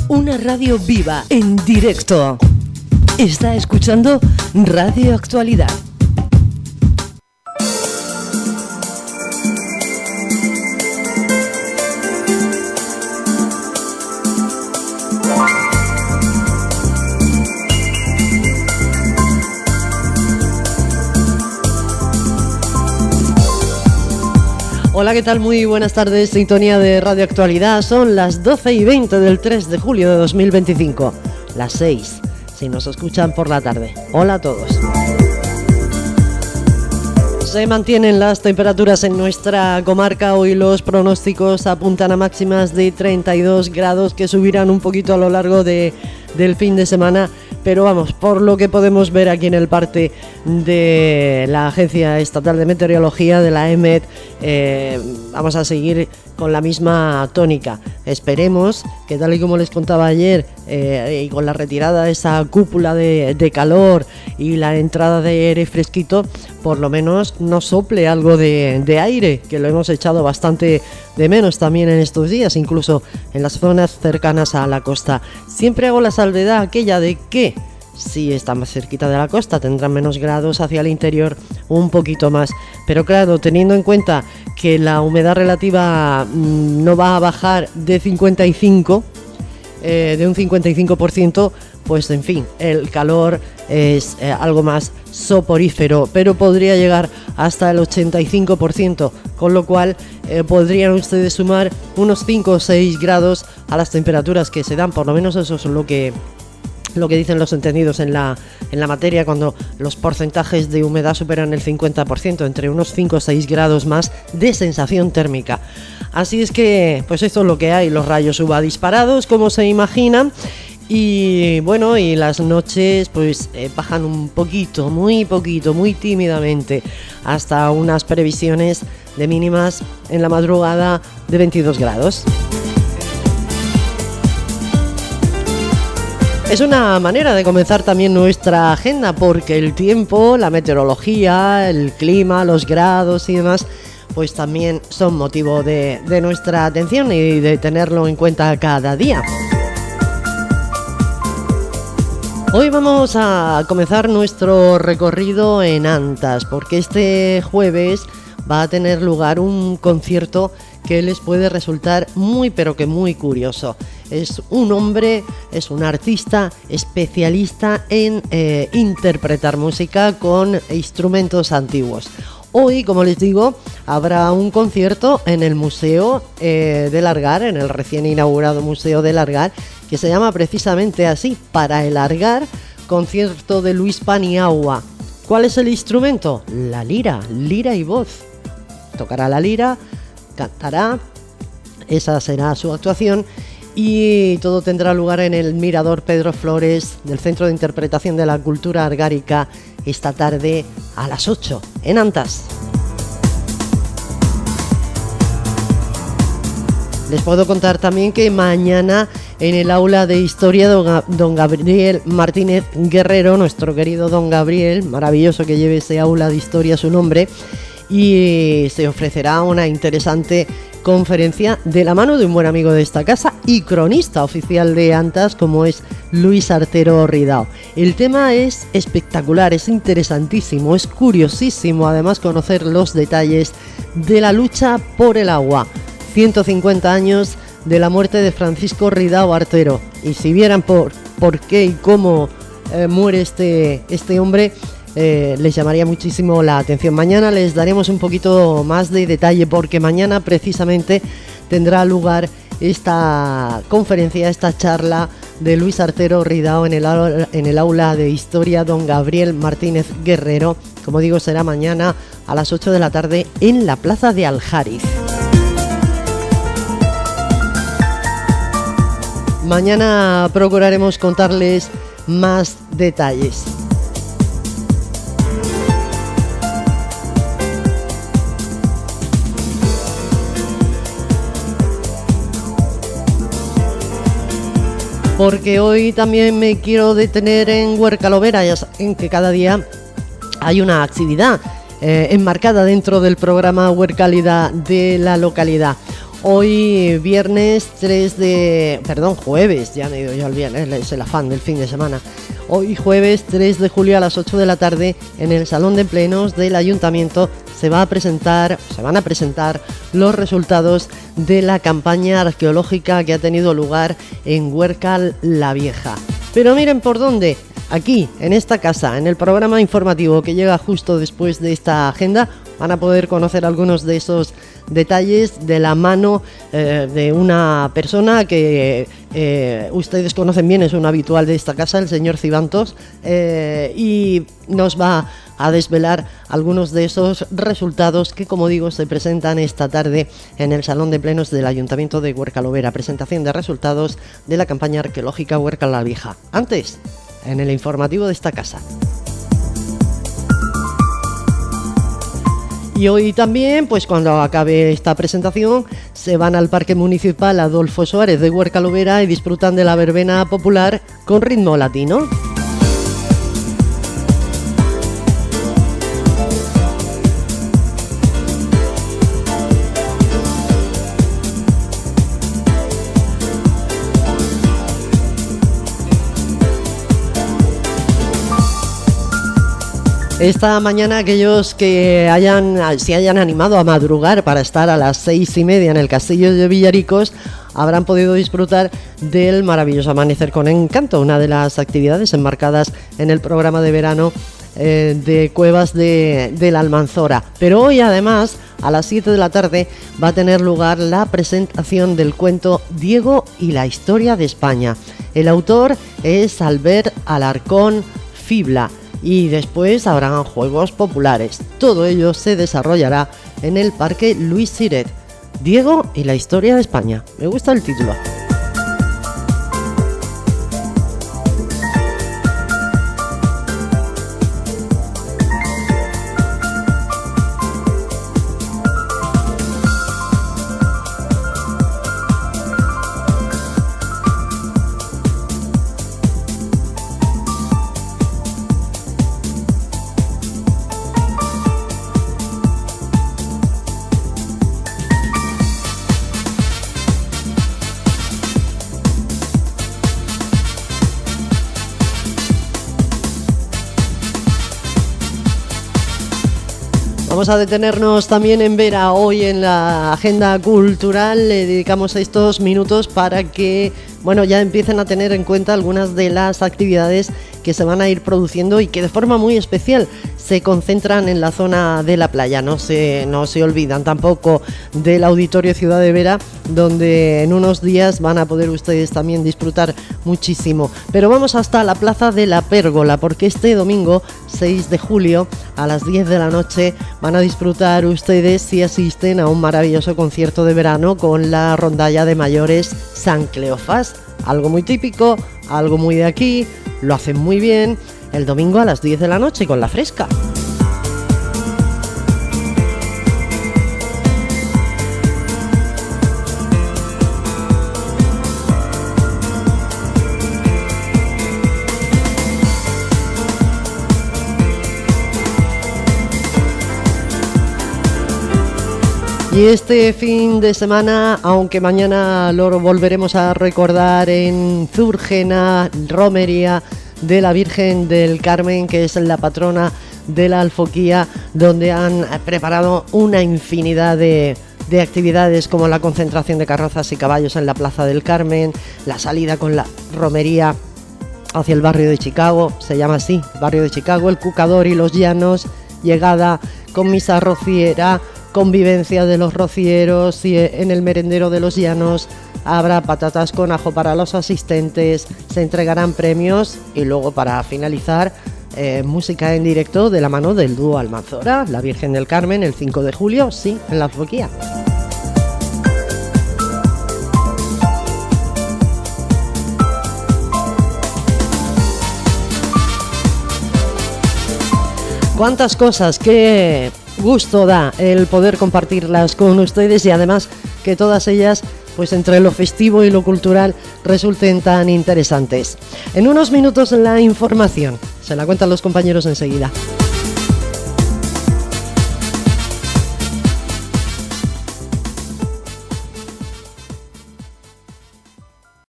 Una radio viva, en directo. Está escuchando Radio Actualidad. Hola, ¿qué tal? Muy buenas tardes, sintonía de Radio Actualidad. Son las 12:20 del 3 de julio de 2025, las 6, si nos escuchan por la tarde. Hola a todos. Se mantienen las temperaturas en nuestra comarca. Hoy los pronósticos apuntan a máximas de 32 grados que subirán un poquito a lo largo del fin de semana. Pero vamos, por lo que podemos ver aquí en el parte de la Agencia Estatal de Meteorología, de la EMET, vamos a seguir con la misma tónica. Esperemos que, tal y como les contaba ayer, y con la retirada de esa cúpula de calor y la entrada de aire fresquito, por lo menos nos sople algo de aire, que lo hemos echado bastante de menos también en estos días, incluso en las zonas cercanas a la costa. Siempre hago la salvedad aquella de que si está más cerquita de la costa tendrán menos grados, hacia el interior un poquito más, pero claro, teniendo en cuenta que la humedad relativa no va a bajar de 55, de un 55%, pues en fin, el calor es algo más soporífero, pero podría llegar hasta el 85%, con lo cual podrían ustedes sumar unos 5 o 6 grados a las temperaturas que se dan. Por lo menos eso es lo que dicen los entendidos en la materia, cuando los porcentajes de humedad superan el 50%, entre unos 5 o 6 grados más de sensación térmica. Así es que, pues esto es lo que hay, los rayos UVA disparados, como se imaginan. Y bueno, y las noches pues bajan un poquito, muy tímidamente, hasta unas previsiones de mínimas en la madrugada de 22 grados. Es una manera de comenzar también nuestra agenda, porque el tiempo, la meteorología, el clima, los grados y demás, pues también son motivo de nuestra atención y de tenerlo en cuenta cada día. Hoy vamos a comenzar nuestro recorrido en Antas, porque este jueves va a tener lugar un concierto que les puede resultar muy pero que muy curioso. Es un hombre, es un artista especialista en interpretar música con instrumentos antiguos. Hoy, como les digo, habrá un concierto en el Museo de Largar, en el recién inaugurado Museo de Largar, que se llama precisamente así, Para el Largar, concierto de Luis Paniagua. ¿Cuál es el instrumento? La lira y voz. Tocará la lira, cantará, esa será su actuación, y todo tendrá lugar en el Mirador Pedro Flores del Centro de Interpretación de la Cultura Argárica esta tarde a las 8 en Antas. Les puedo contar también que mañana en el aula de Historia don Gabriel Martínez Guerrero, nuestro querido don Gabriel, maravilloso que lleve ese aula de Historia a su nombre, y se ofrecerá una interesante conferencia de la mano de un buen amigo de esta casa y cronista oficial de Antas, como es Luis Artero Ridao. El tema es espectacular, es interesantísimo, es curiosísimo además conocer los detalles de la lucha por el agua. 150 años de la muerte de Francisco Ridao Artero, y si vieran por qué y cómo muere este hombre, les llamaría muchísimo la atención. Mañana les daremos un poquito más de detalle, porque mañana precisamente tendrá lugar esta conferencia, esta charla de Luis Artero Ridao en el aula de Historia don Gabriel Martínez Guerrero. Como digo, será mañana a las 8 de la tarde en la plaza de Aljariz. Mañana procuraremos contarles más detalles. Porque hoy también me quiero detener en Huercalovera, ya saben que cada día hay una actividad enmarcada dentro del programa Huercalidad de la localidad. Hoy jueves, ya me he ido yo al viernes, es el afán del fin de semana. Hoy jueves 3 de julio a las 8 de la tarde en el Salón de Plenos del Ayuntamiento se van a presentar los resultados de la campaña arqueológica que ha tenido lugar en Huércal la Vieja. Pero miren por dónde, aquí, en esta casa, en el programa informativo que llega justo después de esta agenda, van a poder conocer algunos de esos detalles de la mano de una persona que ustedes conocen bien, es un habitual de esta casa, el señor Cibantos, y nos va a desvelar algunos de esos resultados que, como digo, se presentan esta tarde en el Salón de Plenos del Ayuntamiento de Huércal Overa. Presentación de resultados de la campaña arqueológica Huércal la Vieja. Antes, en el informativo de esta casa. Y hoy también, pues cuando acabe esta presentación, se van al Parque Municipal Adolfo Suárez de Huércal Overa y disfrutan de la verbena popular con ritmo latino. Esta mañana aquellos que se hayan animado a madrugar para estar a las 6:30 en el Castillo de Villaricos habrán podido disfrutar del maravilloso Amanecer con Encanto, una de las actividades enmarcadas en el programa de verano de Cuevas de la Almanzora. Pero hoy además a las 7 de la tarde va a tener lugar la presentación del cuento Diego y la historia de España. El autor es Albert Alarcón Fibla. Y después habrán juegos populares. Todo ello se desarrollará en el Parque Luis Siret. Diego y la historia de España. Me gusta el título. Vamos a detenernos también en Vera. Hoy en la agenda cultural le dedicamos estos minutos para que ya empiecen a tener en cuenta algunas de las actividades que se van a ir produciendo y que de forma muy especial se concentran en la zona de la playa. No se olvidan tampoco del Auditorio Ciudad de Vera, donde en unos días van a poder ustedes también disfrutar muchísimo. Pero vamos hasta la Plaza de la Pérgola, porque este domingo 6 de julio a las 10 de la noche van a disfrutar ustedes si asisten a un maravilloso concierto de verano con la rondalla de mayores San Cleofás. Algo muy típico, algo muy de aquí, lo hacen muy bien, el domingo a las 10 de la noche con La Fresca. Y este fin de semana, aunque mañana lo volveremos a recordar en Zúrgena, romería de la Virgen del Carmen, que es la patrona de la Alfoquía, donde han preparado una infinidad de actividades como la concentración de carrozas y caballos en la Plaza del Carmen, la salida con la romería hacia el barrio de Chicago, se llama así, barrio de Chicago, el Cucador y los Llanos, llegada con misa rociera, convivencia de los rocieros y en el merendero de los Llanos habrá patatas con ajo para los asistentes, se entregarán premios y luego para finalizar música en directo de la mano del dúo Almanzora, la Virgen del Carmen, el 5 de julio, sí, en la Alfoquía. Cuántas cosas, qué gusto da el poder compartirlas con ustedes y además que todas ellas, pues entre lo festivo y lo cultural, resulten tan interesantes. En unos minutos la información, se la cuentan los compañeros enseguida.